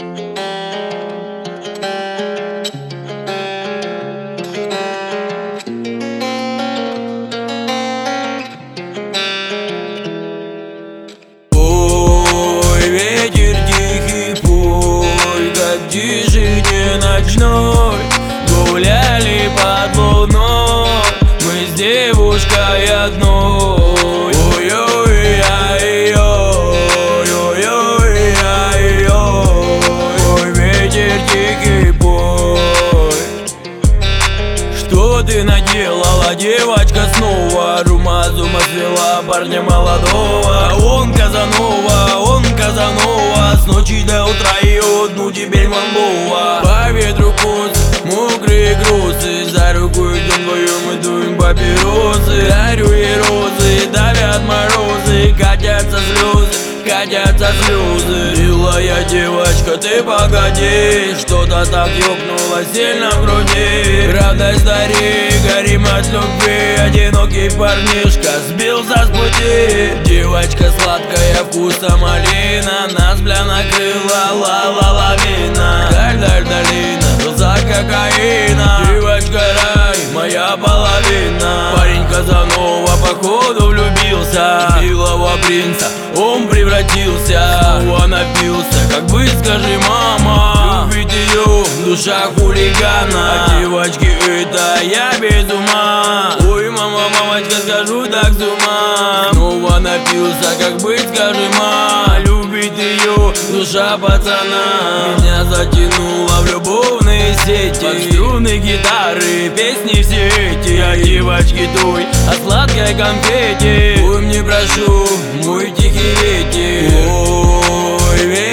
Ой, ветер тихий, пой, как в тишине ночной гуляли под луной мы с девушкой одной. Ой-ой-ой-ой, ой-ой-ой-ой, ветер тихий, пой. Что ты наделала, девочка, снова? Рума-зума свела парня молодого. Он Казанова, с ночи до утра и одну теперь Монлова. По ветру косы, мокрые грузы, за руку идем вдвоем и дуем папиросы. Дарю ей розы, давят морозы, катятся слезы. Милая девочка, ты погоди, что-то так ёкнуло сильно в груди. Радость дари, горим от любви, одинокий парнишка сбился с пути. Девочка сладкая, вкуса малина, нас, бля, накрыла лавина. Даль, долина, доза кокаина. Девочка рай, моя половина. Парень Казанова, походу, влюбился в милого принца, он превратился. Снова напился, как бы скажи, мама. Любить ее, душа хулигана. А девочки, это я без ума. Ой, мамочка, скажу так с ума. Снова напился, как бы скажи, ма. Любить ее, душа пацана. Меня затянуло в любовные сети, под струны гитары, песни все эти. Я девочки той, о сладкой конфете. Ой, мне прошу, мой тихий ветер. Ой,